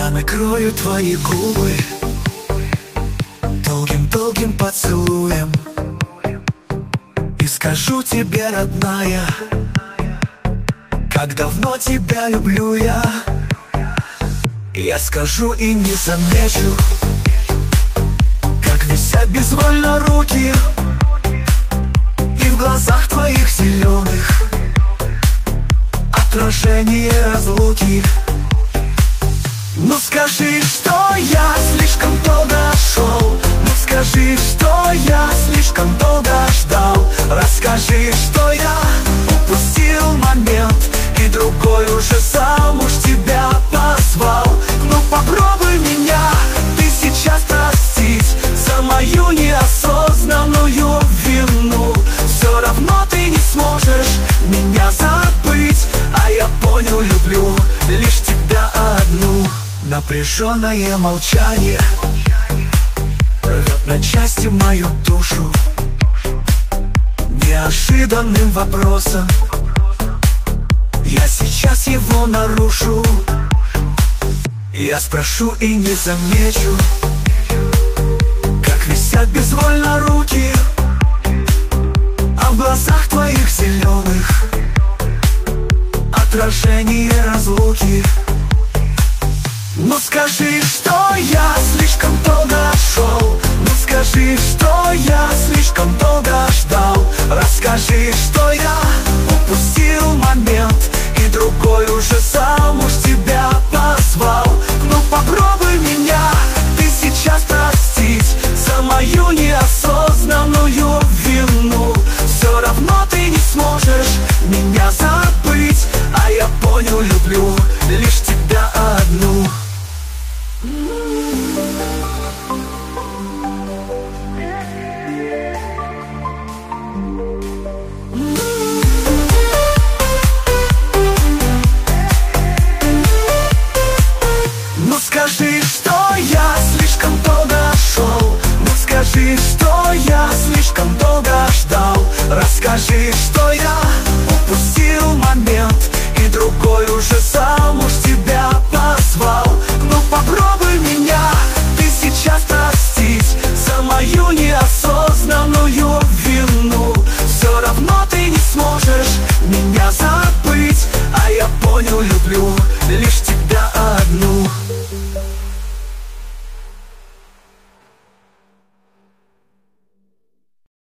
Я накрою твои губы долгим-долгим поцелуем и скажу тебе, родная, как давно тебя люблю я. Я скажу и не замечу, как висят безвольно руки, и в глазах твоих зеленых отражение разлуки. Ну скажи, что я слишком долго шел, ну скажи, что я слишком долго ждал. Расскажи, что я упустил момент и другой уже замуж тебя позвал. Ну попробуй меня ты сейчас простить за мою неосознанную вину. Все равно ты не сможешь меня забыть, а я понял, люблю лишь тебя одну. Напряженное молчание рвет на части мою душу. Неожиданным вопросом я сейчас его нарушу. Я спрошу и не замечу, как висят безвольно руки, а в глазах твоих зеленых отражение разлуки. Ну скажи, что я слишком долго шел, ну скажи, что я слишком долго ждал. Расскажи, что я упустил момент и другой уже замуж тебя позвал. Ну попробуй меня ты сейчас простить за мою неосознанную вину. Все равно ты не сможешь меня забыть, а я понял, люблю лишь тебя одну. Ну скажи, что я слишком долго шел, ну скажи, что я слишком долго ждал. Расскажи,